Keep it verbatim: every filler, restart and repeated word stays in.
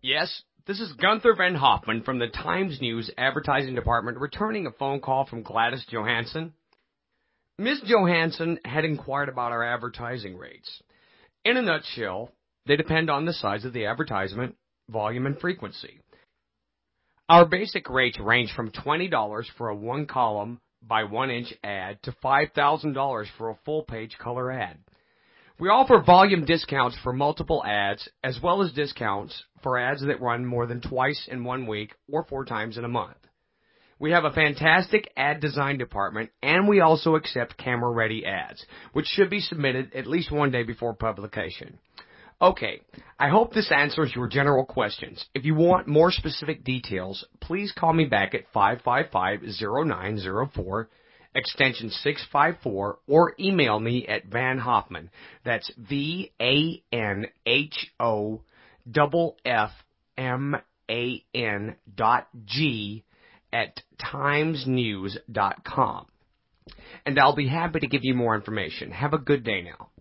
Yes, this is Gunther Van Hoffman from the Times News Advertising Department returning a phone call from Gladys Johansson. Miz Johansson had inquired about our advertising rates. In a nutshell, they depend on the size of the advertisement, volume, and frequency. Our basic rates range from twenty dollars for a one-column by one-inch ad to five thousand dollars for a full-page color ad. We offer volume discounts for multiple ads, as well as discounts for ads that run more than twice in one week or four times in a month. We have a fantastic ad design department, and we also accept camera-ready ads, which should be submitted at least one day before publication. Okay, I hope this answers your general questions. If you want more specific details, please call me back at five five five, zero nine zero four, extension six five four, or email me at Van Hoffman. That's V A N H O F F M A N dot G at times news dot com. And I'll be happy to give you more information. Have a good day now.